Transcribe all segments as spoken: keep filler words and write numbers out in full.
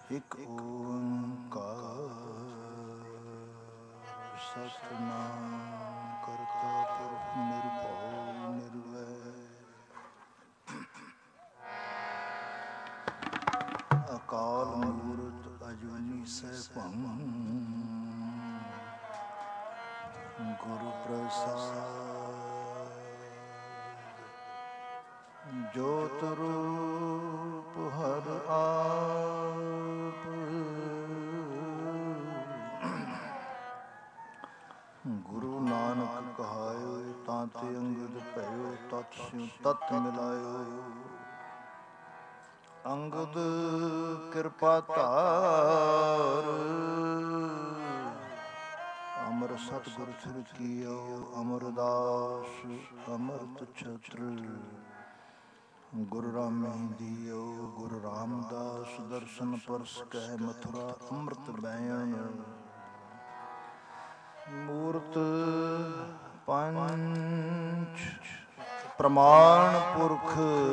ਇਕ ਓੰਕਾਰ ਸਤਿਨਾਮ ਕਰਤਾ ਪੁਰਖ ਨਿਰਭਉ ਨਿਰਵੈਰ ਅਕਾਲ ਮੂਰਤ ਅਜੂਨੀ ਸੈਭੰ ਗੁਰੂ ਪ੍ਰਸਾਦਿ ਜੋਤ ਰੂਪ ਹਰਿ ਆਪ ਗੁਰੂ ਨਾਨਕ ਕਹਾਇਓ ਤਾਂ ਤੇ ਅੰਗਦ ਭਇਓ ਤਤ ਸਿਉ ਤਤ ਮਿਲਾਇਓ ਅੰਗਦ ਕਿਰਪਾ ਧਾਰ ਅਮਰ ਸਤਿਗੁਰ ਸਿਰ ਕੀਓ ਅਮਰਦਾਸ ਅਮਰਤ ਛਤਰ ਗੁਰੂ ਰਾਮਹਿ ਦੀਓ ਗੁਰੂ ਰਾਮਦਾਸ ਦਰਸ਼ਨ ਪਰਸ ਕਹਿ ਮਥੁਰਾ ਅੰਮ੍ਰਿਤ ਬੈਣ ਮੂਰਤ ਪੰਚ ਪ੍ਰਮਾਣ ਪੁਰਖ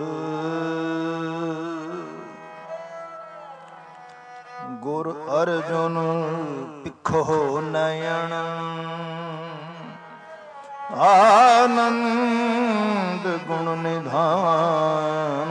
ਗੁਰ ਅਰਜੁਨ ਪਿੱਖੋ ਨਯਨ ਆਨੰਦ ਗੁਣ ਨਿਧਾਨ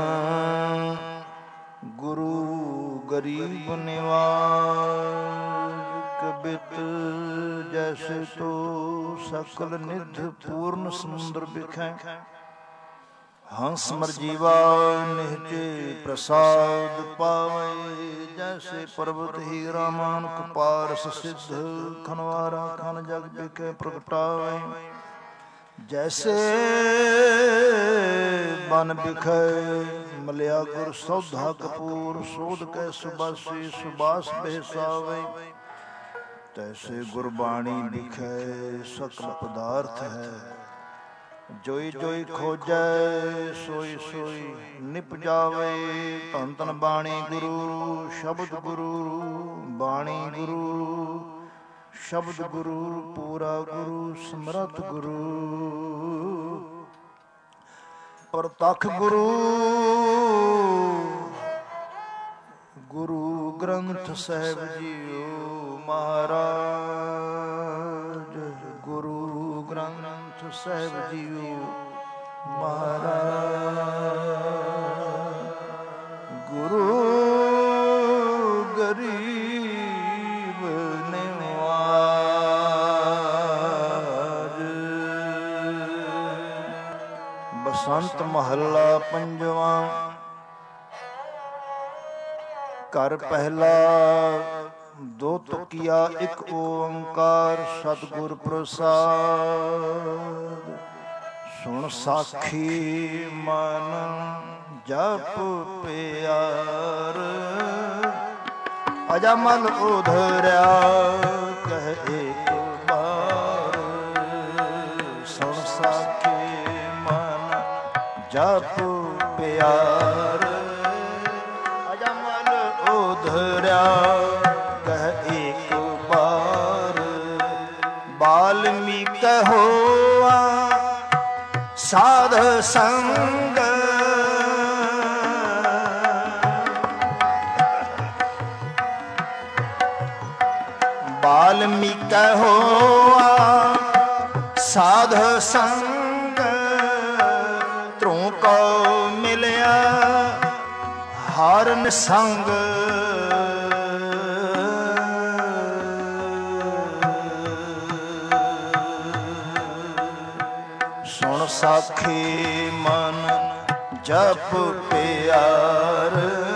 ਗੁਰੂ ਗਰੀਬ ਨਿਵਾਜ ਕਬਿਤ ਜੈਸੇ ਤੋ ਸਕਲ ਨਿਧ ਪੂਰਨ ਸਮੁੰਦਰ ਬਿਖੈ ਹੰਸ ਮਰਜੀਵਾ ਨਿਹਚੇ ਪ੍ਰਸਾਦ ਪਾਵੇ ਜੈਸੇ ਪਰਬਤ ਹੀਰਾ ਮਾਨਕ ਪਾਰਸ ਸਿੱਧ ਖਨਵਾਰਾ ਖਨ ਜਗ ਬਿਖੈ ਪ੍ਰਗਟਾਵੇ ਜੈਸੇ ਬਨ ਬਿਖੈ ਮਲਿਆ ਗੁਰ ਸੌਧਾ ਕਪੂਰ ਸੋਧ ਕੈ ਸੁਬਾਸੀ ਸੁਬਾਸ ਬਹਿਸਾਵੇ ਤੈਸੇ ਗੁਰਬਾਣੀ ਬਿਖੈ ਸਕਲ ਪਦਾਰਥ ਹੈ ਜੋਈ ਜੋਈ ਖੋਜੈ ਸੋਈ ਸੋਈ ਨਿਪਜਾਵੇ ਧੰਨ ਧੰਨ ਬਾਣੀ ਗੁਰੂ ਸ਼ਬਦ ਗੁਰੂ ਬਾਣੀ ਗੁਰੂ ਸ਼ਬਦ ਗੁਰੂ ਪੂਰਾ ਗੁਰੂ ਸਮਰੱਥ ਗੁਰੂ ਪ੍ਰਤੱਖ ਗੁਰੂ ਗੁਰੂ ਗ੍ਰੰਥ ਸਾਹਿਬ ਜੀਓ ਮਹਾਰਾਜ ਗੁਰੂ ਗ੍ਰੰਥ ਸਾਹਿਬ ਜੀਓ ਮਹਾਰਾਜ ਗੁਰੂ ਗਰੀਬ ਨਿਵਾਜ ਬਸੰਤ ਮਹੱਲਾ ਪੰਜਵਾਂ ਘਰ ਪਹਿਲਾ ਦੋ ਤੁਕੀਆ ਇੱਕ ਓੰਕਾਰ ਸਤਿਗੁਰ ਪ੍ਰਸਾਦ ਸੁਣ ਸਾਖੀ ਮਨ ਜਪ ਪਿਆਰ ਅਜਮਲ ਉਧਰਿਆ ਕਹਿ ਏਕ ਬਾਰ ਸੁਣ ਸਾਖੀ ਮਨ ਜਪ ਪਿਆਰ ਅਜਮਲ ਉਧਰਿਆ ਵਾਲਮੀਕ ਹੋਆ ਸਾਧ ਸੰਗ ਵਾਲਮੀਕ ਹੋਆ ਸਾਧ ਸੰਗ ਧਰੂ ਕੋ ਮਿਲਿਆ ਹਰ ਨਿਸੰਗ ਸਾਖੀ ਮਨ ਜਪ ਪਿਆਰ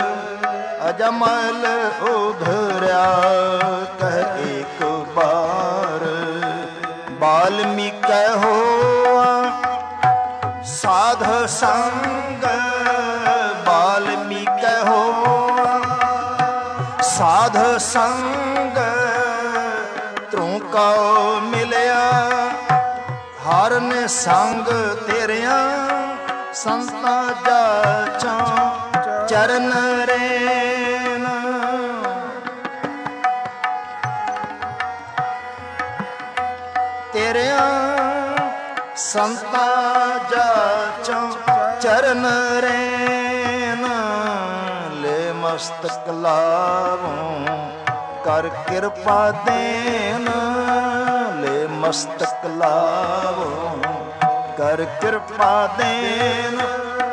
ਅਜਮਲ ਉਧਰਿਆ ਕਹਿ ਏਕ ਬਾਰ ਵਾਲਮੀਕ ਹੋਆ ਸਾਧ ਸੰਗ ਵਾਲਮੀਕ ਹੋਆ ਸਾਧ ਸੰਗ ਧਰੂ ਕੋ ਮਿਲਿਆ ਹਰ ਨੇ ਸੰਗ ਤੇਰਿਆਂ ਸੰਤਾਂ ਜਾਚਾਂ ਚਰਨ ਰੇਨ ਤੇਰਿਆਂ ਸੰਤਾਂ ਜਾਚਾਂ ਚਰਨ ਰੇਨ ਲੈ ਮਸਤਕ ਲਾਵੋ ਕਰ ਕਿਰਪਾ ਦੇਨ ਲੈ ਮਸਤਕ ਲਾਵੋ ਕਰ ਕਿਰਪਾ ਦੇਨ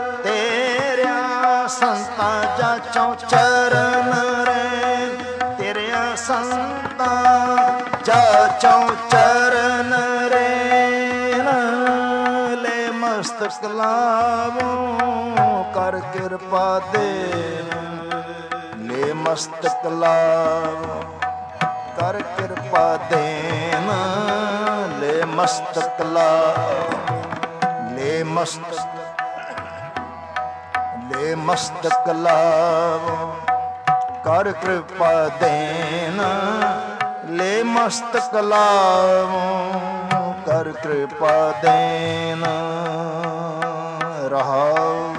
ਤੇਰਿਆ ਸੰਤਾਂ ਜਾਚੋਂ ਚਰਨ ਰੇ ਤੇਰਿਆ ਸੰਤਾਂ ਜਾਚੋਂ ਚਰਨ ਰੇ ਲੈ ਮਸਤਕ ਲਾਵੋ ਕਰ ਕਿਰਪਾ ਦੇਨ ਲੈ ਮਸਤਕ ਲਾਵੋ ਕਰ ਕਿਰਪਾ ਦੇਨ ਲੈ ਮਸਤਕ ਲਾਵੋ ਲੈ ਮਸਤਕ ਲੈ ਮਸਤਕ ਲਾਵੋ ਕਰ ਕਿਰਪਾ ਦੇਨ ਲੈ ਮਸਤਕ ਲਾਵੋ ਕਰ ਕਿਰਪਾ ਦੇਨ ਰਹਾਉ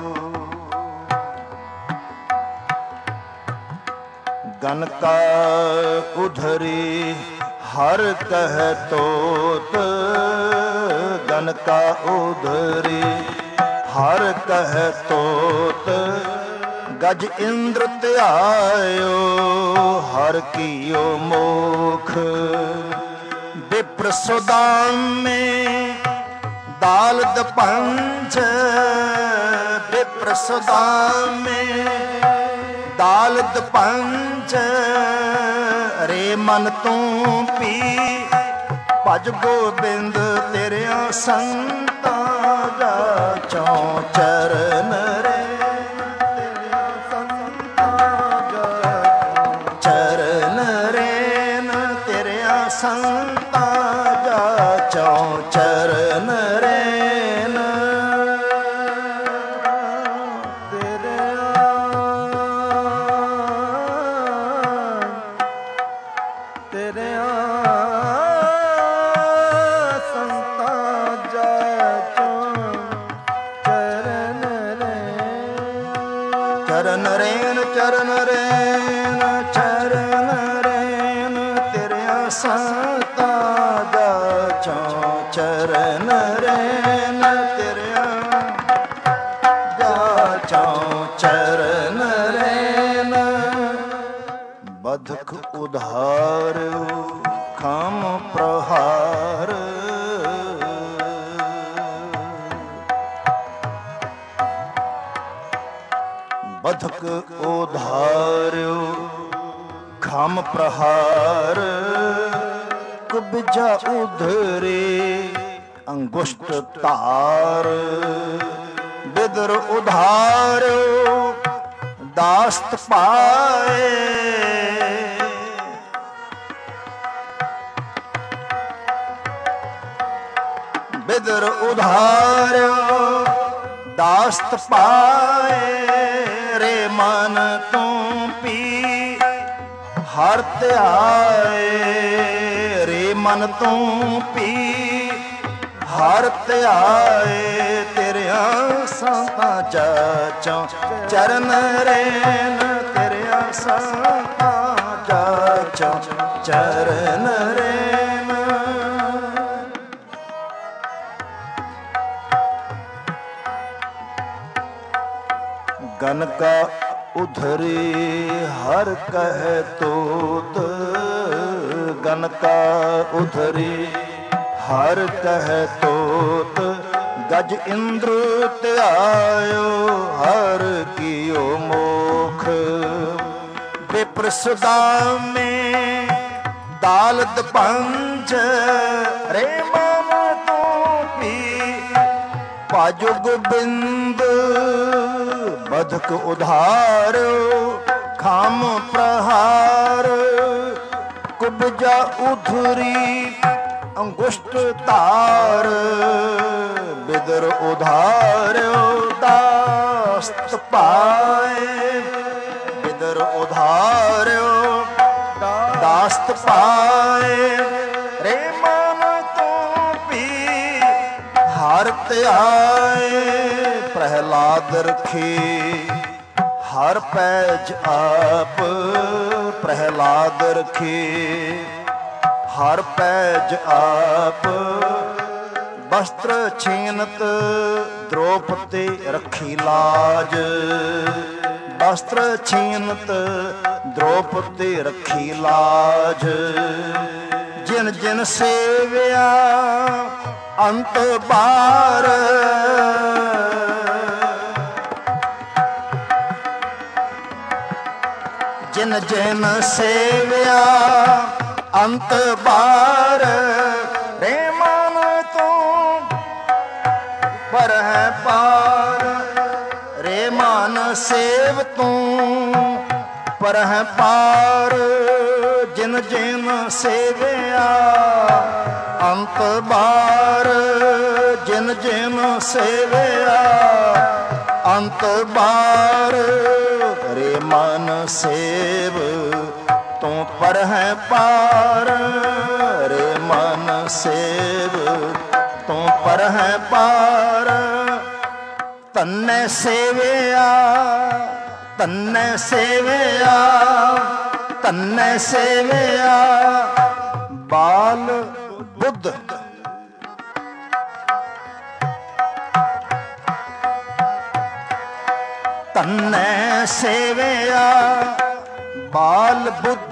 ਗਨ ਕਾ ਉਧਰੀ ਹਰ ਕਹਿ ਤੋਤ ਗਨ ਕਾ ਉਧਰੀ ਹਰ ਕਹਿ ਤੋਤ ਗਜ ਇੰਦਰ ਧਿਆਇਓ ਹਰ ਕੀਓ ਮੋਖ ਵਿਪਰ ਸੁਦਾਮੇ ਦਾਲਦ ਪੰਚ ਵਿਪਰ ਸੁਦਾਮੇ ਦਾਲਦ ਪੰਚ ਰੇ ਮਨ ਤੂੰ ਪੀ ਭਜ ਗੋਬਿੰਦ ਤੇਰਿਆਂ ਸੰਤਾਂ ਜਾਚੋਂ ਚਰਨ ਰੇ ਤੇਰਿਆਂ ਸੰਤਾਂ ਜਾਚੋਂ ਚਰਨ ਰੇ ਨ ਤੇਰਿਆਂ ਸੰਤਾਂ ਜਾਚੋਂ ਚਰਨ ਰੇ ਚਰਨ ਰੇਨ ਚਰਨ ਰੇਨ ਚਰਨ ਰੇਨ ਤੇਰਿਆਂ ਸੰਤਾਂ ਜਾਚੋਂ ਚਰਨ ਰੇਨ ਤੇਰਿਆਂ ਜਾਚੋਂ ਚਰਨ ਰੇਨ ਬਧਕ ਉਧਾਰਿਓ ਖਮ ਪ੍ਰਹਾਰ ਬਧਕ ਉਧਾਰਿਓ ਖਮ ਪ੍ਰਹਾਰ ਕੁਬਜਾ ਉਧਰੇ ਅੰਗੁਸ਼ਟ ਧਾਰ ਬਿਦਰ ਉਧਾਰਿਓ ਦਾਸਤ ਪਾਏ ਬਿਦਰ ਉਧਾਰਿਓ ਦਾਸਤ ਪਾਏ ਰੇ ਮਨ ਤੂੰ ਪੀ ਹਰ ਧਿਆਏ ਰੇ ਮਨ ਤੂੰ ਪੀ ਹਰ ਧਿਆਏ ਤੇਰਿਆਂ ਸੰਤਾਂ ਜਾਚੋਂ ਚਰਨ ਰੇਨ ਤੇਰਿਆਂ ਸੰਤਾਂ ਜਾਚੋਂ ਚਰਨ ਰੇਨ ਗਨ ਕਾ ਉਧਰੀ ਹਰ ਕਹਿ ਤੋਤ ਗਨ ਕਾ ਉਧਰੀ ਹਰ ਕਹਿ ਤੋਤ ਗਜ ਇੰਦਰ ਧਿਆਇਓ ਹਰ ਕੀਓ ਮੋਖ ਵਿਪਰ ਸੁਦਾਮੇ ਦਾਲਦ ਪੰਚ ਰੇ ਮਨ ਤੂੰ ਪੀ ਭਜ ਗੋਬਿੰਦ ਬਧਕ ਉਧਾਰਿਓ ਖਮ ਪ੍ਰਹਾਰ ਕੁਬਜਾ ਉਧਰੀ ਅੰਗੁਸ਼ਟ ਧਾਰ ਬਿਦਰ ਉਧਾਰਿਓ ਦਾਸਤ ਪਾਏ ਬਿਦਰ ਉਧਾਰਿਓ ਦਾਸਤ ਪਾਏ ਰੇ ਮਨ ਤੂੰ ਪੀ ਹਰ ਧਿਆਏ ਪ੍ਰਹਿਲਾਦ ਰਖੀ ਹਰ ਪੈਜ ਆਪ ਪ੍ਰਹਿਲਾਦ ਰਖੀ ਹਰ ਪੈਜ ਆਪ ਵਸਤਰ ਛੀਨਤ ਦ੍ਰੋਪਦੀ ਰੱਖੀ ਲਾਜ ਵਸਤਰ ਛੀਨਤ ਦ੍ਰੋਪਦੀ ਰੱਖੀ ਲਾਜ। ਜਿਨ ਜਿਨ ਸੇਵਿਆ ਅੰਤ ਬਾਰ ਜਿਨ ਜਿਨ ਸੇਵਿਆ ਅੰਤ ਬਾਰ। ਰੇ ਮਨ ਤੂੰ ਪਰ ਹੈ ਪਾਰ ਰੇ ਮਨ ਸੇਵ ਤੂੰ ਪਰ ਹੈ ਪਾਰ। ਜਿਨ ਜਿਨ ਸੇਵਿਆ ਅੰਤ ਬਾਰ ਜਿਨ ਜਿਨ ਸੇਵਿਆ ਅੰਤ ਬਾਰ। ਰੇ ਮਨ ਸੇਵ ਤੂੰ ਪਰ ਹੈ ਪਾਰ ਰੇ ਮਨ ਸੇਵ ਤੂੰ ਪਰ ਹੈ ਪਾਰ। ਤੰਨੇ ਸੇਵਿਆ ਤੰਨੇ ਸੇਵਿਆ ਤੰਨੇ ਸੇਵਿਆ ਬਾਲ ਬੁੱਧ। ਤੰਨੇ ਸੇਵਿਆ ਬਾਲ ਬੁੱਧ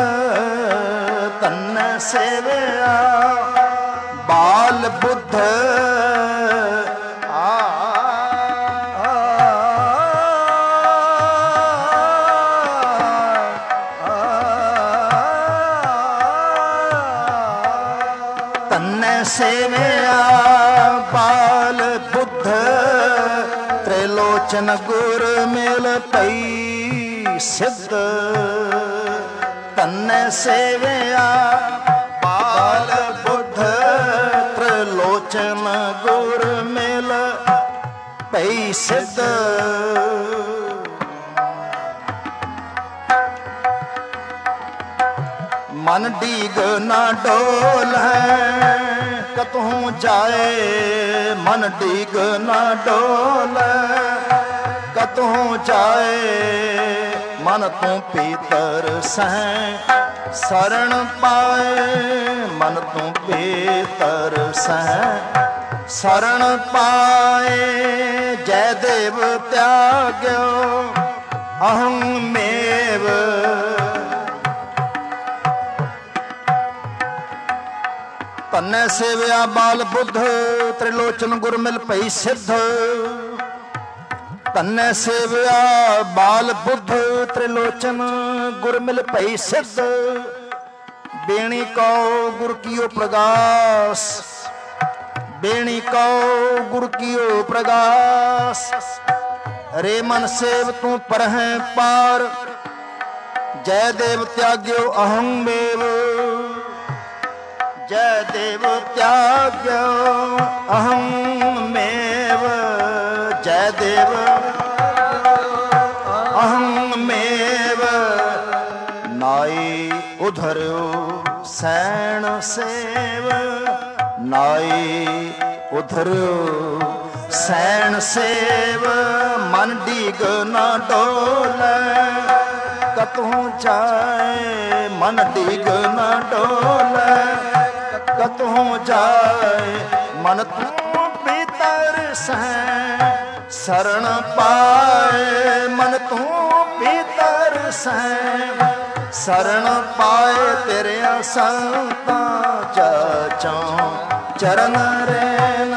ਤੰਨੇ ਸੇਵਿਆ ਬਾਲ ਬੁੱਧ। ਤੰਨੇ ਸੇਵਿਆ ਬਾਲ ਬੁੱਧ ਤ੍ਰਿਲੋਚਨ ਗੁਰ ਮਿਲ ਪਈ ਸਿੱਧ। ਤੰਨੇ ਸੇਵਿਆ ਬਾਲ ਬੁੱਧ ਤ੍ਰਿਲੋਚਨ ਗੁਰ ਮਿਲ ਪਈ ਸਿੱਧ। ਮਨ ਡੀਗ ਨਾ ਡੋਲ ਹੈ ਕਤਹੂੰ ਜਾਏ ਮਨ ਡੀਗ ਨਾ ਡੋਲ ਕਤਹੂੰ ਜਾਏ। ਮਨ ਤੂੰ ਪੀਤਰ ਸਹਿ ਸਰਣ ਪਾਏ ਮਨ ਤੂੰ ਪੀਤਰ ਸਹਿ ਸਰਣ ਪਾਏ। ਜੈ ਦੇਵ ਤਿਆਗਿਓ ਅਹੰ ਮੇਵ ਤੰਨੇ ਸੇਵਿਆ ਬਾਲ ਬੁੱਧ ਤ੍ਰਿਲੋਚਨ ਗੁਰ ਮਿਲ ਪਈ ਸਿੱਧ। ਤੰਨੇ ਸੇਵਿਆ ਬਾਲ ਬੁੱਧ ਤ੍ਰਿਲੋਚਨ ਗੁਰ ਮਿਲ ਪਈ ਸਿੱਧ। ਬੇਣੀ ਕਉ ਗੁਰ ਕੀਓ ਪ੍ਰਗਾਸ ਬੇਣੀ ਕਉ ਗੁਰ ਕੀਓ ਪ੍ਰਗਾਸ। ਰੇ ਮਨ ਸੇਵ ਤੂੰ ਪਰ ਹੈ ਪਾਰ ਜੈ ਦੇਵ ਤਿਆਗਿਓ ਅਹੰ ਮੇਵ। ਜੈ ਦੇਵ ਤਿਆਗਿਓ ਅਹੰ ਮੇਵ ਜੈ ਦੇਵ ਅਹੰ ਮੇਵ। ਨਾਈ ਉਧਰਿਓ ਸੈਣ ਸੇਵ ਨਾਈ ਉਧਰਿਓ ਸੈਣ ਸੇਵ। ਮਨ ਡੀਗ ਨਾ ਡੋਲੇ ਕਤਹੂੰ ਜਾਏ ਮਨ ਡੀਗ ਨਾ ਡੋਲੇ ਕਤਹੂੰ ਜਾਏ। ਮਨ ਤੂੰ ਪੀਤਰ ਸਹਿ ਸਰਣ ਪਾਏ ਮਨ ਤੂੰ ਪੀਤਰ ਸਹਿ ਸਰਣ ਪਾਏ। ਤੇਰਿਆਂ ਸੰਤਾਂ ਚਾਚੋਂ ਚਰਨ ਰੇਨ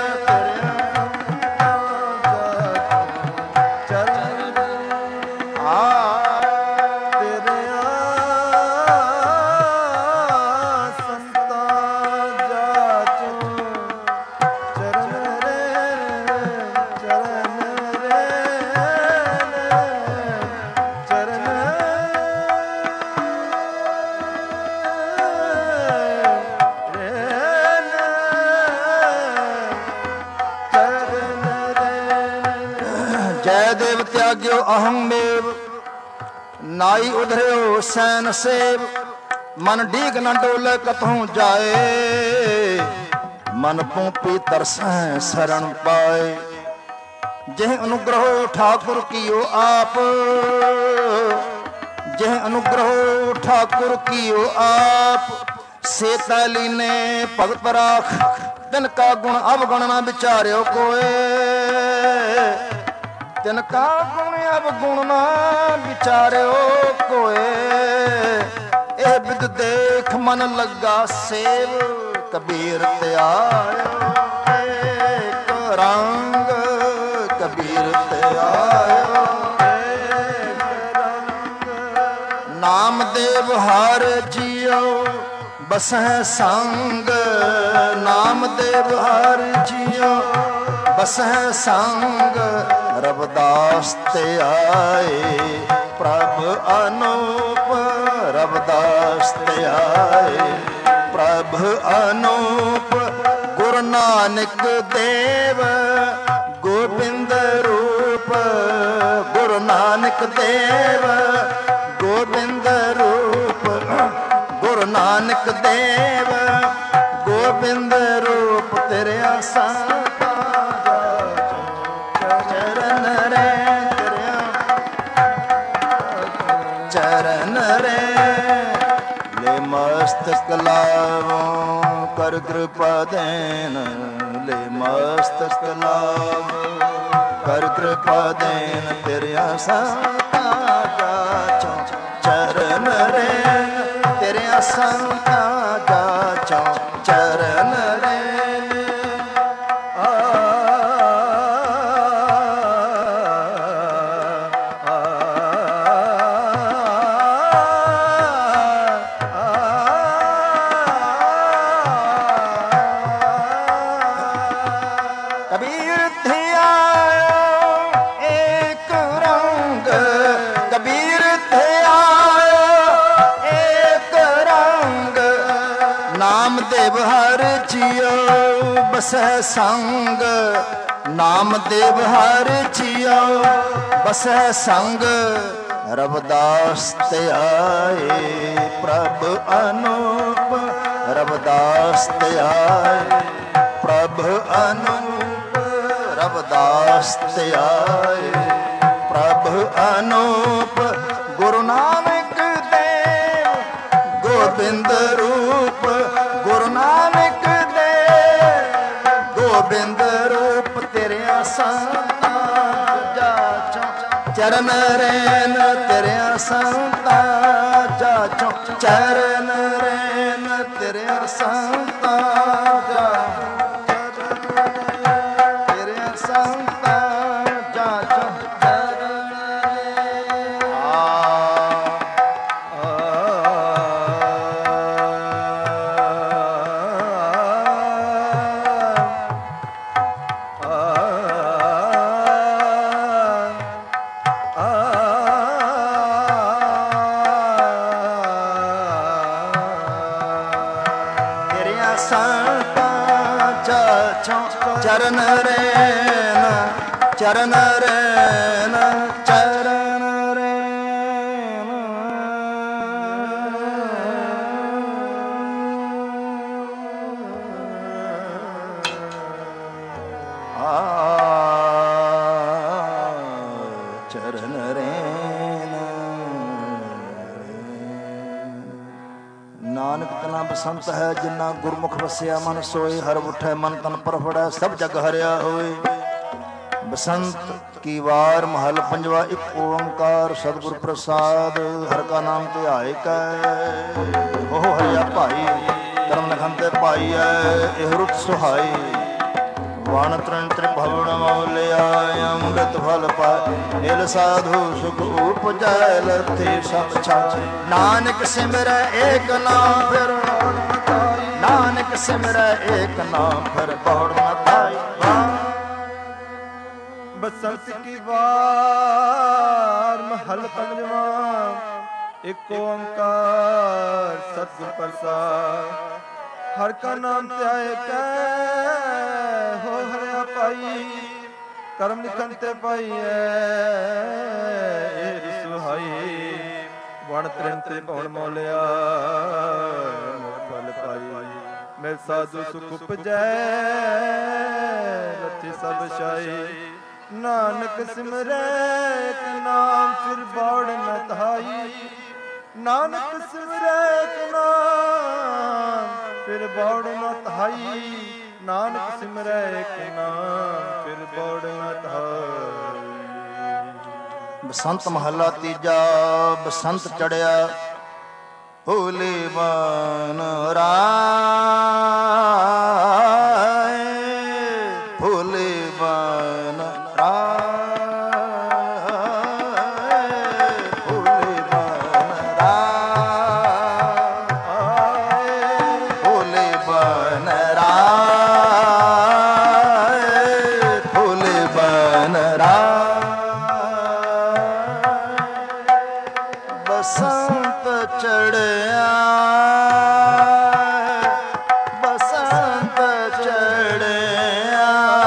ਤਿਆਗਿਓ ਅਹੰ ਮੇਵ ਨਾਈ ਉਧਰਿਓ ਸੈਨ ਸੇਵ। ਮਨ ਡੀਗ ਨਾ ਡੋਲੇ ਕਤਹੂੰ ਜਾਏ ਮਨ ਤੂੰ ਪੀਤਰ ਸਹਿ ਸਰਣ ਪਾਏ। ਜਿਹ ਅਨੁਗ੍ਰਹੋ ਠਾਕੁਰ ਕੀਓ ਆਪ ਜਿਹ ਅਨੁਗ੍ਰਹੋ ਠਾਕੁਰ ਕੀਓ ਆਪ। ਸੇ ਤੈ ਲੀਨੇ ਭਗਤ ਰਾਖ ਤਿਨ ਕਾ ਗੁਣ ਅਵਗੁਣ ਨਾ ਵਿਚਾਰਿਓ ਕੋਏ। ਤਿਨਕਾ ਗੁਣ ਅਵਗੁਣ ਨਾ ਵਿਚਾਰਿਓ ਕੋਏ। ਇਹ ਬਿਦ ਦੇਖ ਮਨ ਲੱਗਾ ਸੇਵ ਕਬੀਰ ਤੇ ਆਇਓ। ਏਕ ਰੰਗ ਕਬੀਰ ਤੇ ਆਇਓ। ਨਾਮਦੇਵ ਹਰ ਜੀਓ ਬਸਹਿ ਸੰਗ। ਨਾਮਦੇਵ ਹਰ ਜੀਓ ਬਸਹਿ ਸੰਗ। ਰਵਿਦਾਸ ਤੇ ਆਏ ਪ੍ਰਭ ਅਨੂਪ। ਰਵਿਦਾਸ ਤੇ ਆਏ ਪ੍ਰਭ ਅਨੂਪ। ਗੁਰੂ ਨਾਨਕ ਦੇਵ ਗੋਬਿੰਦ ਰੂਪ। ਗੁਰੂ ਨਾਨਕ ਦੇਵ ਗੋਬਿੰਦ ਰੂਪ। ਗੁਰੂ ਨਾਨਕ ਦੇਵ ਗੋਬਿੰਦ ਰੂਪ। ਤੇਰੇ ਆਸਾ ਚਰਨ ਰੇ ਤੇਰੇ ਚਰਨ ਰੇ। ਲੈ ਮਸਤਕ ਲਾਵੋ ਕਰ ਕਿਰਪਾ ਦੇਨ। ਲੈ ਮਸਤਕ ਲਾਵੋ ਕਰ ਕਿਰਪਾ ਦੇਨ। ਤੇਰੇ ਆਸਾ ਚਰਨ ਰੇ ਤੇਰੇ ਸੰਤਾਂ ਜਾਚੋ ਚਰਨ ਰੇ। ਆ ਕਬੀਰ ਥਿਆ ਏਕ ਰੰਗ। ਕਬੀਰ ਥਿਆ ਏਕ ਰੰਗ। ਨਾਮਦੇਵ ਹਰ ਜੀਓ ਬਸਹਿ ਸੰਗ। ਨਾਮਦੇਵ ਹਰ ਜੀਓ ਬਸਹਿ ਸੰਗ। ਰਵਿਦਾਸ ਤੇ ਆਏ ਪ੍ਰਭ ਅਨੂਪ। ਰਵਿਦਾਸ ਤੇ ਆਏ ਪ੍ਰਭ ਅਨੂਪ। ਰਵਿਦਾਸ ਤੇ ਆਏ ਪ੍ਰਭ ਅਨੂਪ। ਗੁਰੂ ਨਾਨਕ ਦੇਵ ਗੋਬਿੰਦ ਰੂਪ। ਗੁਰੂ ਨਾਨਕ ਦੇਵ ਗੋਬਿੰਦ ਰੂਪ। ਤੇਰੇ ਸੰਤਾਂ ਜਾਚੋ ਚਰਨ ਰੇਨ। ਤੇਰੇ ਸੰਤਾਂ ਜਾਚੋ ਚਰਨ ਰੇਨ। ਤੇਰੇ ਸੰਤਾਂ ਜਾਚੋ ਤੇਰੇ ਸੰਤਾਂ ਜਾਚੋ ਚਰਨ ਰੇਨ। ਚਰਨ ਰੇਨ ਚਰਨ ਰੇਨ ਚਰਨ ਰੇਨ। ਆ ਚਰਨ ਰੇਨ। ਨਾਨਕ ਤਨਾ ਬਸੰਤ ਹੈ ਜਿੰਨਾ ਗੁਰਮੁਖ ਵਸਿਆ। ਮਨ ਸੋਏ ਹਰ ਉਠੈ ਮਨ ਤਨ ਪਰਫੜੈ ਸਭ ਜਗ ਹਰਿਆ ਹੋਏ। ਬਸੰਤ ਕੀ ਵਾਰ ਮਹਲ ਪੰਜਵਾ। ਇੱਕ ਓੰਕਾਰ ਸਤਿਗੁਰ ਪ੍ਰਸਾਦ। ਹਰ ਕਾ ਨਾਮ ਧਿਆਏ ਕੈ ਉਹ ਹਰਿਆ ਭਾਈ। ਕਰਮ ਲਖਨ ਤੇ ਪਾਈ ਐ ਇਹ ਰੁੱਤ ਸੁਹਾਈ। ਵਣ ਤ੍ਰਿਣ ਤ੍ਰਿਭਵਨ ਮੌਲਿਆ ਅੰਮ੍ਰਿਤ ਫਲ ਪਾਇ। ਇਲ ਸਾਧੂ ਸੁਖ ਉਪਜੈ ਲਥੀ ਸਭ ਛਾਛ। ਨਾਨਕ ਸਿਮਰੈ ਏਕ ਨਾਮ ਫਿਰ ਨਾਨਕ ਸਿਮਰੈ ਏਕ ਨਾਮ ਫਿਰ ਬੌੜ ਨ ਪਾਈ। ਬਸੰਤ ਕੀ ਵਾਰ ਮਹਲ ਪੰਜਵਾ। ਇੱਕ ਓੰਕਾਰ ਸਤਿਗੁਰ ਪ੍ਰਸਾਦ। ਹਰ ਕਾ ਨਾਮ ਧਿਆਏ ਕੈ ਹੋ ਹਰਿਆ ਭਾਈ। ਕਰਮ ਲਿਖਨ ਤੇ ਪਾਈਐ ਇਹ ਸੁਹਾਈ। ਵਣ ਤ੍ਰਿਣ ਤੇ ਭਵਨ ਮੌਲਿਆ ਫਲ ਪਾਈ। ਮਿਲ ਸਾਧੂ ਸੁਖ ਉਪਜੈ ਰਥੀ ਸਭ ਛਾਈ। ਨਾਨਕ ਸਿਮਰੈ ਏਕ ਨਾਮ ਫਿਰ ਬੌੜ ਨ ਧਾਈ। ਨਾਨਕ ਸਿਮਰੈ ਏਕ ਨਾਮ ਫਿਰ ਬੌੜ ਨ ਧਾਈ। ਨਾਨਕ ਸਿਮਰੈ ਏਕ ਨਾਮ ਫਿਰ ਬੌੜ ਨ ਧਾਈ। ਬਸੰਤ ਮਹੱਲਾ ਤੀਜਾ। ਬਸੰਤ ਚੜਿਆ ਭੋਲੇ ਬਨ ਰਾਏ, ਭੋਲੇ ਬਨ ਰਾਏ, ਭੋਲੇ ਬਨ ਰਾਏ, ਭੋਲੇ ਬਨ ਰਾਏ, ਭੋਲੇ ਬਨ ਰਾਏ। ਬਸੰਤ ਚੜਿਆ, ਬਸੰਤ ਚੜਿਆ,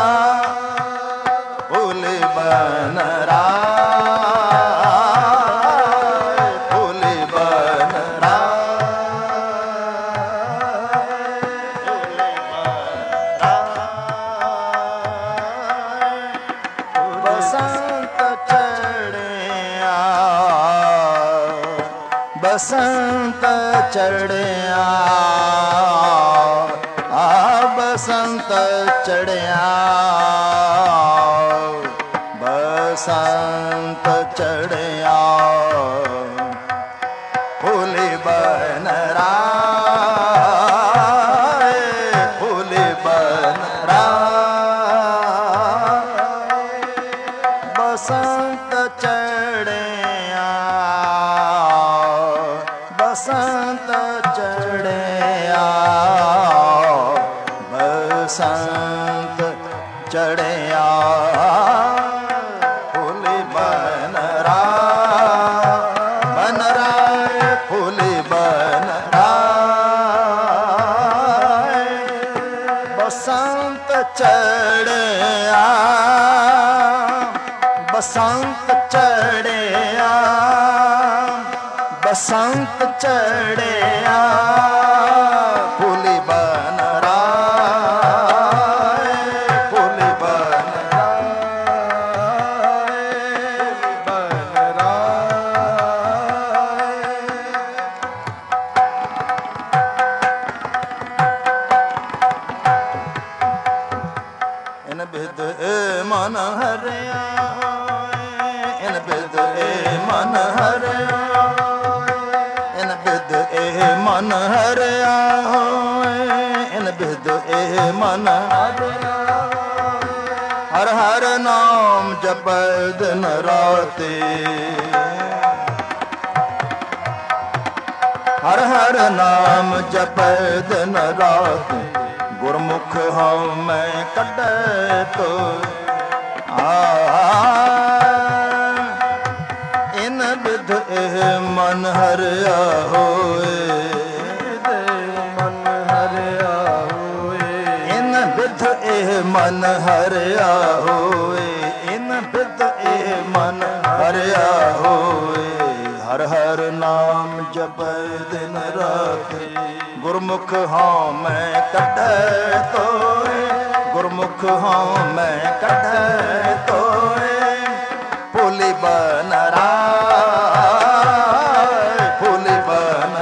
ਭੋਲੇ ਬਨ ਰਾਏ, ਭੋਲੇ ਬਨ ਰਾਏ। ਬਸੰਤ ਚੜਿਆ, ਬਸੰਤ ਚੜਿਆ, ਆ ਬਸੰਤ ਚੜਿਆ, ਬਸੰਤ ਚੜਿਆ, ਭੋਲੇ ਬਨ ਰਾਏ, ਭੋਲੇ ਬਨ ਰਾਏ। ਬਸੰਤ ਚੜਿਆ, ਬਸੰਤ ਚੜਿਆ, ਬਸੰਤ ਚੜਿਆ, ਭੋਲੇ ਬਨ ਰਾਏ, ਬਨ ਰਾਏ, ਭੋਲੇ ਬਨ ਰਾਏ। ਬਸੰਤ ਚੜਿਆ, ਬਸੰਤ ਚੜਿਆ, ਬਸੰਤ ਚੜਿਆ, ਭੋਲੇ ਬਨ ਰਾਏ, ਭੋਲੇ ਬਨ ਰਾਏ, ਭੋਲੇ ਬਨ ਰਾਏ। ਇਨ ਬਿਦ ਏ ਮਨ ਹਰਿਆ, ਇਨ ਬਿਦ ਏ ਮਨ ਹਰਿਆ, ਇਨ ਬਿਦ ਏ ਮਨ ਹਰਿਆ, ਇਨ ਬਿਦ ਏ ਮਨ ਹਰਿਆ। ਹਰ ਹਰ ਨਾਮ ਜਪੈ ਦਿਨ ਰਾਤੇ, ਹਰ ਹਰ ਨਾਮ ਜਪੈ ਦਿਨ ਰਾਤੇ, ਗੁਰਮੁਖ ਹਉ ਮੈਂ ਕੱਢੈ ਤੋਇ। ਆ ਇਨ ਬਿਧ ਇਹ ਮਨ ਹਰਿਆ ਹੋਏ, ਮਨ ਹਰਿਆ ਹੋਏ, ਇਨ ਬਿਧ ਇਹ ਮਨ ਹਰਿਆ ਹੋਏ, ਇਨ ਬਿਧ ਇਹ ਮਨ ਹਰਿਆ ਹੋਏ। ਹਰ ਹਰ ਨਾਮ ਜਪੈ ਦਿਨ ਰਾਤੇ, ਗੁਰਮੁਖ ਹਉ ਮੈਂ ਕੱਢੈ ਤੋਇ, ਗੁਰਮੁਖ ਹਉ ਮੈਂ ਕੱਢੈ ਤੋਇ। ਭੋਲੇ ਬਨ ਰਾਏ, ਭੋਲੇ ਬਨ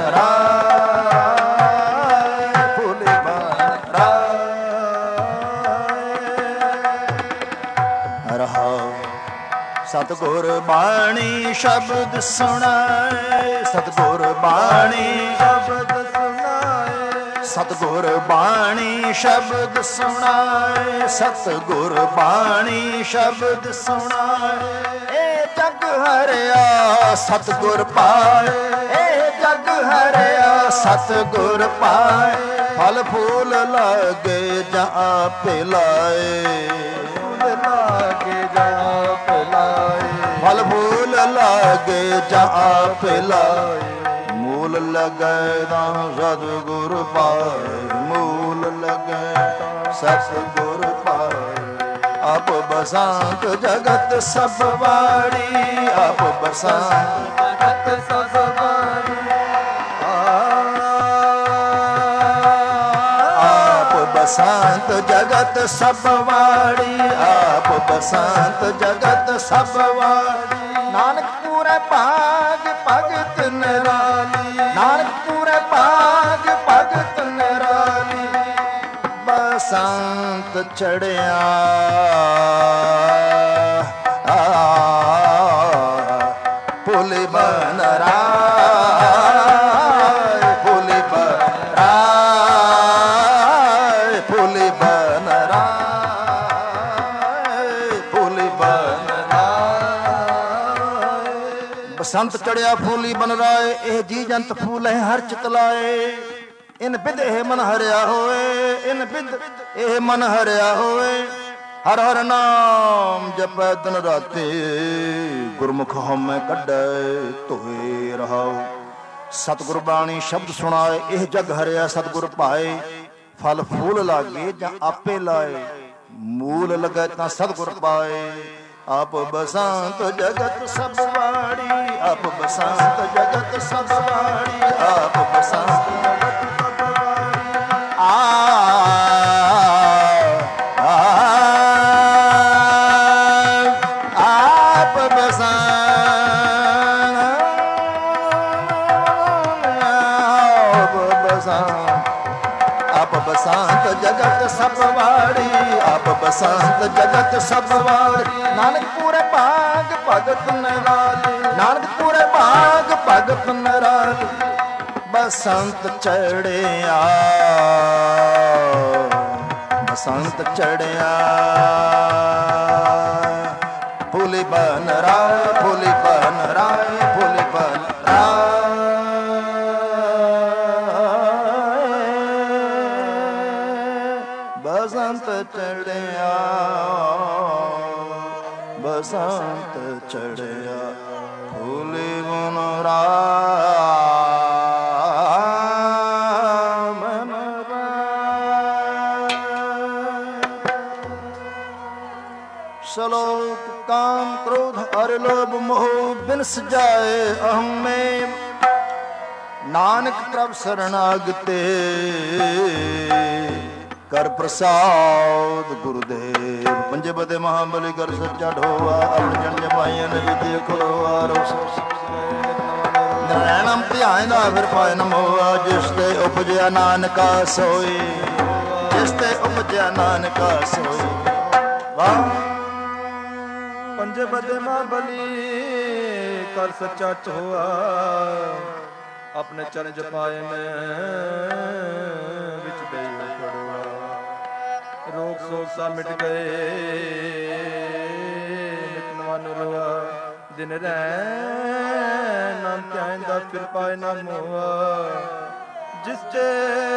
ਰਾਏ, ਭੋਲੇ ਬਨ ਰਾਏ। ਰਹਾਉ ਸਤਿਗੁਰ ਬਾਣੀ ਸ਼ਬਦ ਸੁਣਾਏ, ਸਤਿਗੁਰ ਬਾਣੀ ਸ਼ਬਦ ਸੁਣਾਏ, ਸਤਿਗੁਰ ਬਾਣੀ ਸ਼ਬਦ ਸੁਣਾਏ, ਸਤਿਗੁਰ ਬਾਣੀ ਸ਼ਬਦ ਸੁਣਾਏ। ਇਹ ਜਗ ਹਰਿਆ ਸਤਿਗੁਰ ਪਾਏ, ਇਹ ਜਗ ਹਰਿਆ ਸਤਿਗੁਰ ਪਾਏ। ਫਲ ਫੂਲ ਲਾਗੇ ਜਾਂ ਆਪੇ ਲਾਏ, ਲਾਗੇ ਜਾਂ ਆਪੇ ਲਾਏ, ਫਲ ਫੂਲ ਲਾਗੇ ਜਾਂ ਆਪੇ ਲਾਏ। ਮੂਲ ਲਗੈ ਤਾਂ ਸਤਿਗੁਰ ਪਾਏ, ਮੂਲ ਲਗੈ ਸਤਿਗੁਰ ਪਾਏ। ਆਪ ਬਸੰਤ ਜਗਤ ਸਭ ਵਾੜੀ, ਆਪ ਬਸੰਤ ਜਗਤ ਸਭ ਵਾੜੀ। ਆਪ ਬਸੰਤ ਜਗਤ ਸਭ ਵਾੜੀ, ਆਪ ਬਸੰਤ ਜਗਤ ਸਭ ਵਾੜੀ। ਨਾਨਕ ਪੂਰੇ ਭਾਗ ਭਗਤ ਨਿਰਾਲੀ, ਨਾਨਕ ਪੂਰੇ ਭਾਗ ਭਗਤ ਨਿਰਾਲੀ। ਬਸੰਤ ਚੜਿਆ, ਆ ਬਸੰਤ ਚੜਿਆ ਫੂਲੀ ਬਨ ਰਾਏ, ਇਹ ਜੀ ਜੰਤ ਫੂਲ ਹੈ ਹਰ ਚਿਤ ਲਾਏ। ਇਨ ਬਿਦ ਇਹ ਮਨ ਹਰਿਆ ਹੋਏ, ਇਨ ਬਿਦ ਇਹ ਮਨ ਹਰਿਆ ਹੋਏ। ਹਰ ਹਰ ਨਾਮ ਜਪੈ ਦਿਨ ਰਾਤੇ, ਗੁਰਮੁਖ ਹਉਮੈ ਕੱਢੈ ਧੋਏ ਰਹਾਉ। ਸਤਿਗੁਰ ਬਾਣੀ ਸ਼ਬਦ ਸੁਣਾਏ, ਇਹ ਜਗ ਹਰਿਆ ਸਤਿਗੁਰ ਭਾਏ। ਫਲ ਫੂਲ ਲਾਗੇ ਜਾਂ ਆਪੇ ਲਾਏ, ਮੂਲ ਲਗੈ ਤਾਂ ਸਤਿਗੁਰ ਪਾਏ। ਆਪ ਬਸੰਤ ਜਗਤ ਸਭ ਵਾੜੀ, ਆਪ ਬਸੰਤ ਜਗਤ ਸਭ ਵਾੜੀ, ਆਪ ਬਸੰਤ ਜਗਤ ਸਭ ਵਾੜੀ। ਆ ਆਪ ਬਸੰਤ, ਆਪ ਬਸੰਤ, ਆਪ ਬਸੰਤ ਜਗਤ ਸਭ ਵਾੜੀ, ਆਪ ਬਸੰਤ ਜਗਤ ਸਭ ਵਾੜੀ। ਨਾਨਕ ਪੂਰੇ ਭਾਗ ਭਗਤ ਨਿਰਾਲੀ, ਨਾਨਕ ਪੂਰੇ ਭਾਗ ਭਗਤ ਨਿਰਾਲੀ। ਬਸੰਤ ਚੜਿਆ, ਬਸੰਤ ਚੜਿਆ, ਫੂਲੀ ਬਨ ਰਾਏ, ਫੂਲੀ ਬਨ ਰਾਏ, ਫੂਲੀ ਬਨ ਰਾਏ। ਬਸੰਤ ਚੜਿਆ, ਬਸੰਤ ਚੜਿਆ, ਫੂਲੀ ਬਨ ਰਾਏ। ਸਲੋਕ ਕਾਮ ਕ੍ਰੋਧ ਅਰ ਲੋਭ ਮੋਹ ਬਿਨਸ ਜਾਏ ਅਹੰ ਮੈਂ। ਨਾਨਕ ਪ੍ਰਭ ਸਰਣਾਗਤੇ, ਕਰ ਪ੍ਰਸਾਦ ਗੁਰਦੇਵ। ਪੰਜੇ ਬਦੇ ਮਹਾਬਲੀ ਕਰ ਸੱਚਾ ਢੋਆ, ਅਪਨ ਜਨ ਜਮਾਈਆਂ ਨੇ ਵਿਦਿਆ ਖਲੋਆ। ਨਰੈਣਮ ਧਿਆਨ ਦਾ ਫਿਰ ਪਾਇ ਨਮੋਆ, ਜਿਸ ਤੇ ਉਪਜਿਆ ਨਾਨਕਾ ਸੋਈ, ਜਿਸ ਤੇ ਉਪਜਿਆ ਨਾਨਕਾ ਸੋਈ। ਵਾਹ ਪੰਜੇ ਬਦੇ ਮਹਾਬਲੀ ਕਰ ਸੱਚਾ ਢੋਆ, ਆਪਣੇ ਚਰਨ ਜਪਾਏ ਨੇ ਵਿੱਚ ਦੇਉ ਖੜੋਆ। ਰੋਗ ਸੋਗ ਸਾ ਮਿਟ ਗਏ, ਨਿਤ ਨਵਾਂ ਨਰਵਾ। ਦਿਨ ਰਹਿ ਨਾਮ ਧਿਆਨ ਦਾ ਫਿਰ ਪਾਏ ਨਾ ਮੋਆ, ਜਿਸ ਤੇ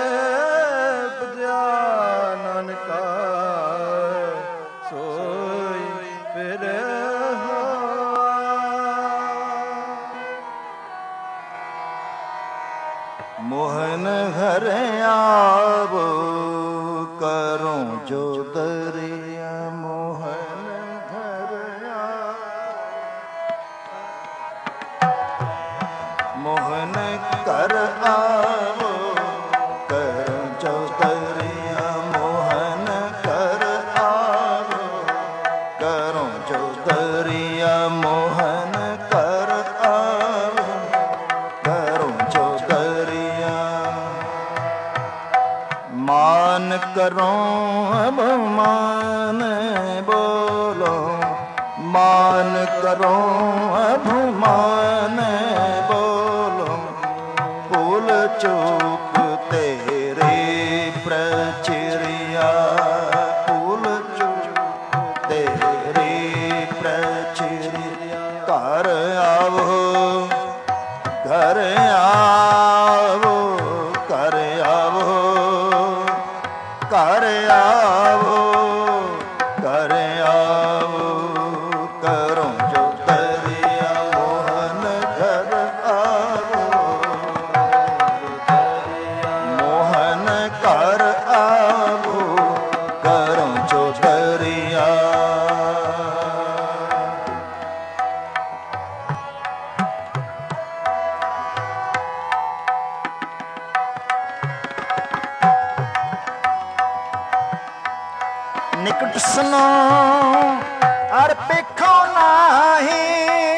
ਬੁਝਿਆ ਨਾਨਕਾ ਸੋਈ ਫਿਰ ਮੋਹਨ ਘਰ ਆਵੋ, ਕਰੋ ਜੋ ਦਰਿਆ। ਮੋਹਨ ਘਰ ਮੋਹਨ ਘਰ ਆਵੋ, ਕਰੋ ਜੋ ਦਰਿਆ। ਮੋਹਨ ਘਰ ਆਵੋ, ਕਰੋ ਜੋ ਦਰਿਆ। ਮੋਹਨ ਘਰ ਆਵੋ, ਕਰੋ ਜੋ ਦਰਿਆ। ਮਾਨ ਕਰੋ ਅਭਿਮਾਨ ਬੋਲੋ, ਮਾਨ ਕਰੋ ਅਭਿਮਾਨ ਬੋਲੋ। ਭੁੱਲ ਚੂਕ ਤੇਰੇ ਪ੍ਰਚਰਿਆ, ਭੁੱਲ ਚੂਕ ਤੇਰੇ ਪ੍ਰਚਰਿਆ। ਘਰ ਆਵੋ, ਘਰ ਆਵੋ, ਘਰ ਆਵੋ, ਘਰ ਆਵੋ, ਘਰ ਆਵੋ। ਕਰੋ ਜੋ ਦਰਿਆ, ਮੋਹਨ ਘਰ ਆਵੋ, ਮੋਹਨ ਘਰ ਆਵੋ, ਕਰੋ ਜੋ ਦਰਿਆ। ਨਿਕਟ ਸੁਨੋ ਅਰ ਪੇਖੋ ਨਾਹੀ,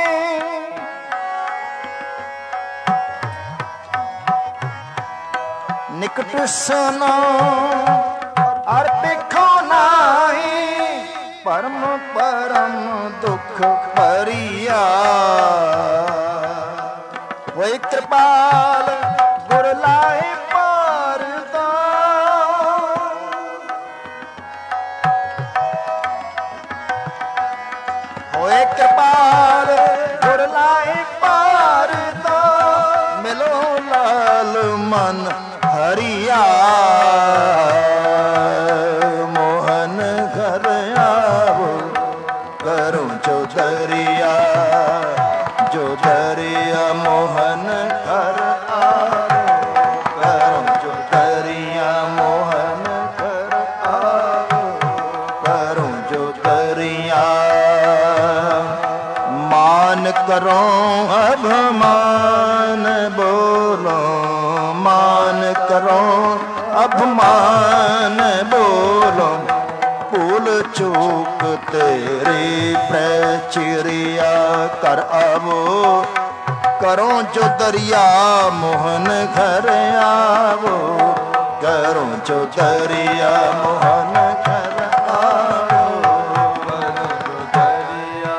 ਨਿਕਟ ਸੁਨੋ ਅਰ ਪੇਖੋ ਨਾਹੀ। ਪਰਮ ਪਰਮ ਦੁਖ ਭਰੀਆ, ਹੋਇ ਕਿਰਪਾਲ ਗੁਰ ਲਾਏ ਪਾਰ ਦਾ। ਹੋਏ ਕਿਰਪਾਲ ਗੁਰ ਲਾਏ ਪਾਰ दरिया मोहन घर आओ, करो जो दरिया मोहन घर आओ, करो जो दरिया। मान करो अभिमान बोलो, मान करो अभिमान बोलो, भूल चूक तेरी प्रचिरिया कर आवो, करो जो दरिया मोहन घर आवो, करो जो दरिया मोहन घर आवो, करो जो दरिया।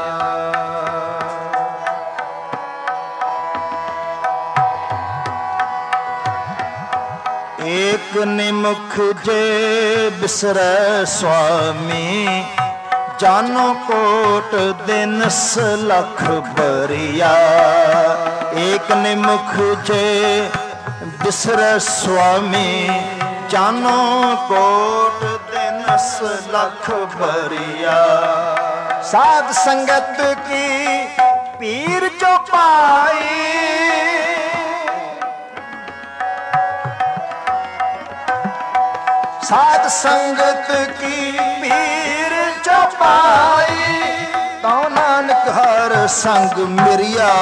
एक निमुख जे बिसरै स्वामी, जानो कोट दिनस लख बरिया। एक निमुख जे बिसरै स्वामी, जानो कोट दिनस लख बरिया। साध संगत की पीर जो पाई, साध संगत की पीर जो पाई, तो नानक हर संग मिरिया।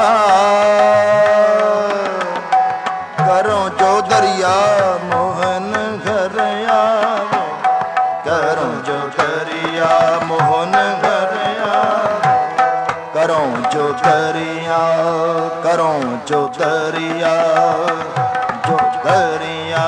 करो जो दरिया मोहन घर आओ, करो जो दरिया मोहन घर आओ, करो जो दरिया, करो जो दरिया, जो दरिया।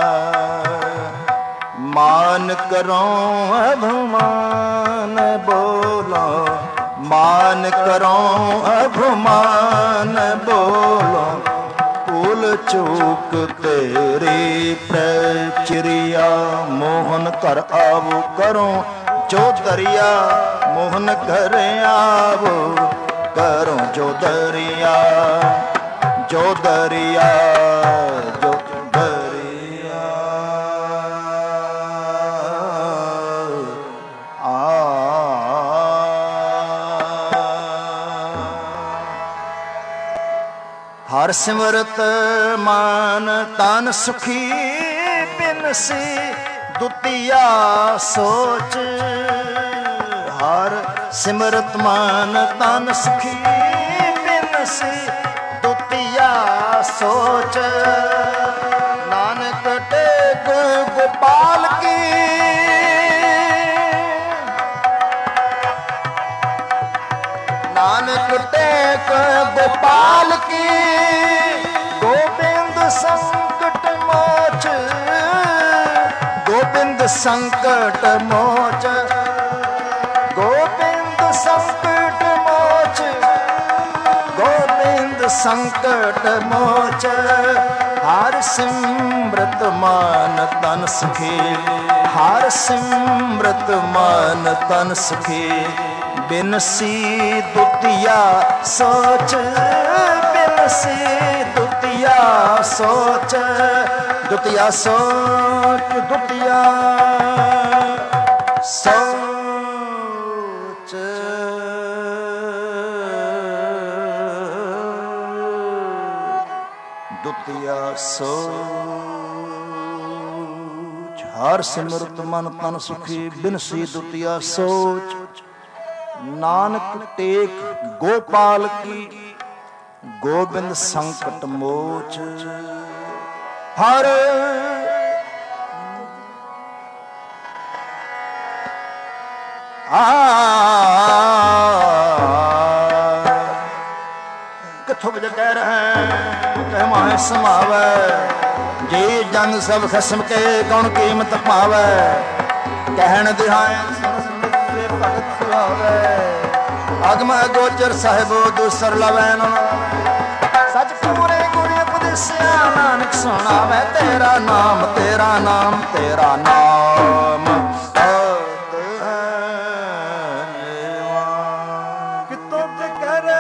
मान करो अभिमान बोलो, मान करो अभिमान बोलो, भूल चूक तेरी प्रचिरिया। मोहन कर आवो, करो जो दरिया मोहन घर आवो, करो जो दरिया, जो दरिया, जो दरिया। हर सिमरत मान तन सुखी, बिनसी दुतिया सोच। हर सिमरत मान तन सुखी, बिनसी दुतिया सोच। नानक टेक गोपाल की, नानक टेक गोपाल की, गोविंद संकट मोच, गोविंद संकट मोच, गोविंद संकट मोच, गोविंद संकट मोच। हर सिमरत मान तन सुखी, हर सिमरत मान तन सुखी, बिनसी दुतिया सोच, बिनसी दुतिया सोच। दुतिया सोच, दुतिया सोच। दुतिया सोच। हर सिमरत मन तन सुखी, बिनसी दुतिया सोच। नानक टेक गोपाल की, गोविंद संकट मोच। हर आ किथों बज कह रहे कह माहे समावे, जी जंग सब खसम के कौन कीमत पावे। कहन दिहाए भगत सुहावे, अगम गोचर साहिबो दूसर लवैन। सच पूरे गुण उपदेसिया नानक सुनावे, तेरा नाम तेरा नाम तेरा नाम। कितों ते करे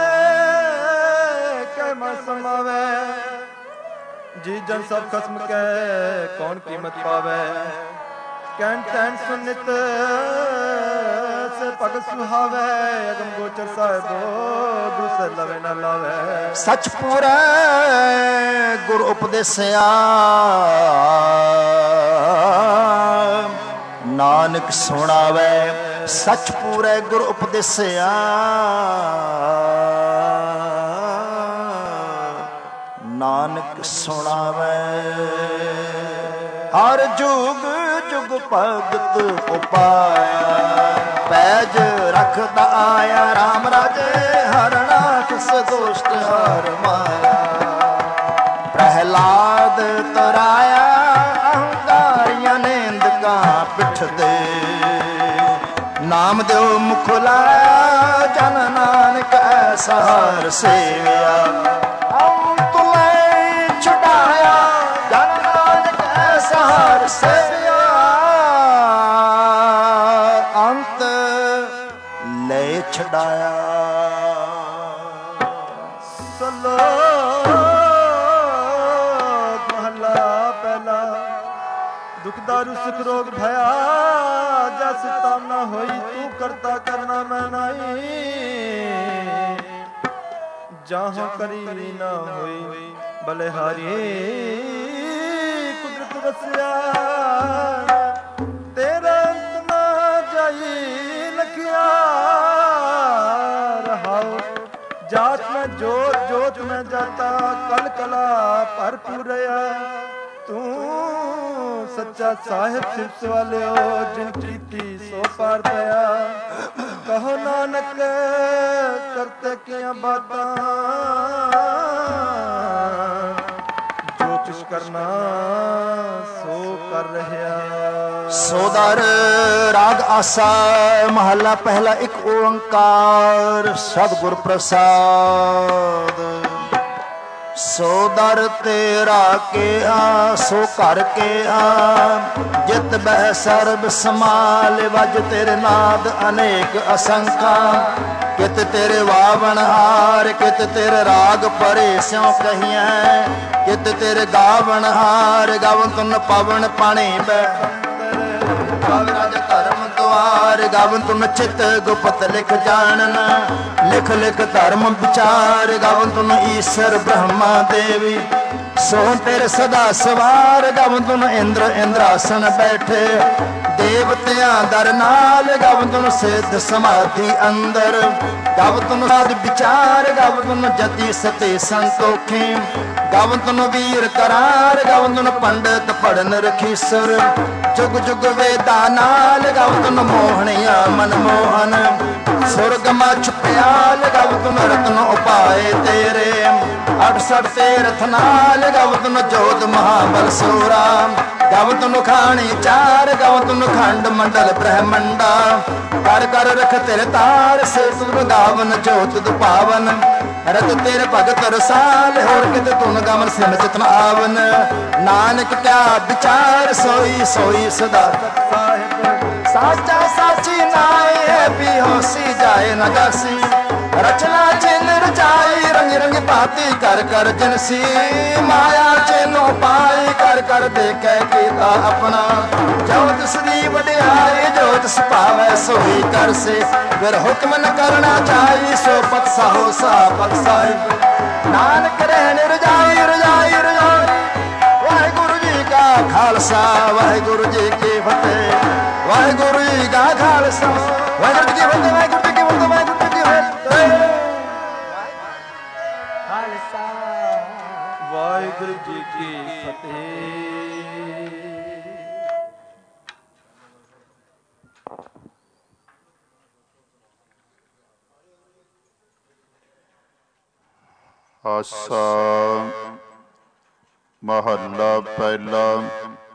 कह मा समावे, जी जन सब खसम के कौन कीमत पावे। कहन तहन सुनित ਐਸੇ ਭਗਤ ਸੁਹਾਵੇ ਅਗਮ ਗੋਚਰ ਸਾਹਿਬੋ ਦੂਸਰ ਲਵੇ ਨਾ ਲਾਵੇ ਸੱਚ ਪੂਰਾ ਗੁਰ ਉਪਦੇਸਿਆ ਨਾਨਕ ਸੁਣਾਵੇ ਸੱਚ ਪੂਰੇ ਗੁਰ ਉਪਦੇਸਿਆ ਨਾਨਕ ਸੁਣਾਵੇ ਹਰ ਜੁਗ ਜੁਗ ਭਗਤ ਉਪਾਇਆ ਪੈਜ ਰੱਖਦਾ ਆਇਆ ਰਾਮ ਰਾਜੇ ਹਰਣਾ ਕਿਸ ਦੋਸਤ ਹਰ ਮਾਇਆ ਪ੍ਰਹਿਲਾਦ ਤਰਾਇਆ ਅਹੰਕਾਰੀਆਂ ਨੇਂਦਕਾਂ ਪਿੱਠ ਦੇ ਨਾਮ ਦਿਓ ਮੁਖ ਲਾਇਆ ਜਨ ਨਾਨਕ ਐਸਾ ਹਰ ਸੇਵਿਆ ਅੰਤ ਲੈ ਛੁਡਾਇਆ ਜਨ ਨਾਨਕ ਐਸਾ ਹਰ ਸੇਵਿਆ ਅੰਤ ਲੈ ਛਡਾਇਆ ਸਲੋ ਮਹਲਾ ਪਹਿਲਾ ਦੁਖ ਦਾਰੂ ਸੁਖ ਰੋਗ ਭਇਆ ਜਸ ਤਾਮ ਨਾ ਹੋਈ ਤੂੰ ਕਰਤਾ ਕਰਨਾ ਮੈਂ ਨਾਹੀ ਜਾਹਾਂ ਕਰੀ ਨਾ ਹੋਈ ਬਲਿਹਾਰੀ ਕੁਦਰਤ ਵਸਿਆ ਤੇਰਾ ਅੰਤ ਨਾ ਜਾਈ ਲਖਿਆ ਰਹਾਉ ਜਾਤ ਮੈਂ ਜੋਤ ਜੋਤ ਮੈਂ ਜਾਤਾ ਕਲ ਕਲਾ ਭਰਪੂਰ ਰਿਆ ਤੂੰ ਸੱਚਾ ਸਾਹਿਬ ਸਿਫਤ ਵਾਲਿਓ ਜਿਨ ਕੀਤੀ ਸੋ ਪਾਰ ਪਿਆ ਕਹੋ ਨਾਨਕ ਕਰਤੇ ਕੀਆਂ ਬਾਤਾਂ ਜੋ ਕੁਛ ਕਰਨਾ ਸੋ ਕਰ ਰਿਹਾ ਸੋਦਰ ਰਾਗ ਆਸਾ ਮਹਲਾ ਪਹਿਲਾ ਇੱਕ ਓੰਕਾਰ ਸਤਿਗੁਰ ਪ੍ਰਸਾਦ ਸੋ ਦਰ ਤੇਰਾ ਕਿਆ ਸੋ ਘਰ ਕਿਆ ਜਿਤ ਬਹਿ ਸਰਬ ਸਮਾਲ ਵਜ ਤੇਰੇ ਨਾਦ ਅਨੇਕ ਅਸੰਖਾ ਕਿਤ ਤੇਰੇ ਵਾਵਣ ਹਾਰ ਕਿਤ ਤੇਰੇ ਰਾਗ ਪਰੇ ਸਿਉ ਕਹੀਐ ਕਿਤ ਤੇਰੇ ਗਾਵਣ ਹਾਰ ਗਾਵਨ ਤੁਨ ਪਵਨ ਪਾਣੀ ਬੈ ਰਾਜ ਧਰਮ ਦੁਆਰ ਗਾਵਨ ਤੁਨ ਚਿਤ ਗੁਪਤ ਲਿਖ ਜਾਣਨ ਲਿਖ ਲਿਖ ਧਰਮ ਵਿਚਾਰ ਗਾਵਨ ਤੁਨ ਈਸ਼ਰ ਬ੍ਰਹਮਾ ਦੇਵੀ ਸੋ ਤੇਰੇ ਸਦਾ ਸਵਾਰ ਗਾਵਨ ਤੁਨ ਇੰਦਰ ਇੰਦਰਾਸਨ ਬੈਠੇ ਦੇਵਤਿਆਂ ਦਰ ਨਾਲ ਗਾਵਨ ਤੁਨ ਸਿੱਧ ਸਮਾਧੀ ਅੰਦਰ ਗਾਵਨ ਤੁਨ ਸਾਧ ਵਿਚਾਰ ਗਾਵਨ ਤੁਨ ਜਤੀ ਸਤੇ ਸੰਤੋਖੀ ਗਾਵਨ ਤੁਨ ਵੀਰ ਕਰਾਰ ਗਾਵਨ ਤੁਨ ਪੰਡਤ ਪੜਨ ਰਖੀਸਰ ਜੁਗ ਜੁਗ ਵੇਦਾਂ ਨਾਲ ਗਾਵਨ ਤੁਨ ਮੋਹਣਿਆ ਮਨ ਮੋਹਨ ਸੁਰਗ ਮਾ ਛੁਪਿਆ ਗਾਵਨ ਤੁਨ ਰਤਨ ਉਪਾਏ ਤੇਰੇ ਅਠਸਠ ਤੀਰਥ ਨਾਲ ਗਾਵਨ ਤੁਨ ਜੋਤ ਮਹਾਬਲ ਸੂਰਾ ਗਾਵਨ ਤੁਨ ਖਾਣੀ ਚਾਰ ਗਾਵਨ ਤੁਨ ਖੰਡ ਮੰਡਲ ਬ੍ਰਹਮੰਡਾ ਕਰ ਕਰ ਰਖ ਤੇਰੇ ਤਾਰ ਸੇ ਸੁਰ ਗਾਵਨ ਜੋਤ ਦੁਪਾਵਨ ਰਤ ਤੇਰੇ ਭਗਤ ਰਸਾਲ ਹੋਰ ਕਿਤੇ ਤੁਨ ਗਮਨ ਸਿਮ ਚਿਤਨ ਆਵਨ ਨਾਨਕ ਕਿਆ ਵਿਚਾਰ ਸੋਈ ਸੋਈ ਸਦਾ ਸਾਹਿਬ ਸਾਚਾ ਸਾਚੀ ਨਾਏ ਹੈ ਵੀ ਹੋਸੀ ਜਾਏ ਨਾ ਜਾਸੀ ਰਚਨਾ ਚਿੰਨ ਰਚਾਈ ਰੰਗ ਰੰਗ ਭਾਤੀ ਕਰ ਕਰ ਜਨਸੀ ਮਾਇਆ ਚਿੰਨੋ ਪਾਈ ਕਰ ਕਰ ਦੇਖੈ ਕੀਤਾ ਆਪਣਾ ਜੋ ਤਿਸ ਦੀ ਵਡਿਆਈ ਜੋ ਤਿਸ ਭਾਵੈ ਸੋਈ ਕਰਸੇ ਫਿਰ ਹੁਕਮ ਨ ਕਰਨਾ ਚਾਹੀ ਸੋ ਪਤ ਸਾਹੋ ਸਾ ਪਤ ਸਾਹਿਬ ਨਾਨਕ ਰਹਿਣ ਰਜਾਈ ਰਜਾਈ ਰਜਾਈ ਵਾਹਿਗੁਰੂ ਜੀ ਕਾ ਖਾਲਸਾ ਵਾਹਿਗੁਰੂ ਜੀ ਕੀ ਫਤਿਹ ਵਾਹਿਗੁਰੂ ਜੀ ਕਾ ਖਾਲਸਾ ਵਾਹਿਗੁਰੂ ਜੀ ਕੀ ਫਤਿਹ ਵਾਹਿਗੁਰੂ ਜੀ ਕੀ ਫਤਿਹ ਵਾਹਿਗੁਰੂ ਜੀ ਕੀ ਫਤਿਹ ਖਾਲਸਾ ਵਾਹਿਗੁਰੂ ਜੀ ਕੀ ਫਤਿਹ ਆਸਾ ਮਹੱਲਾ ਪਹਿਲਾ